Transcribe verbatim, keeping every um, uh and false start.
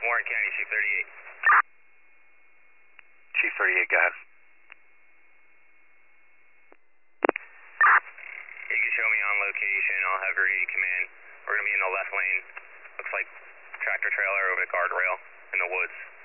Warren County, Chief thirty-eight. Chief thirty-eight, go ahead. You can show me on location. I'll have your eighty command. We're going to be in the left lane. Looks like tractor trailer over the guardrail in the woods.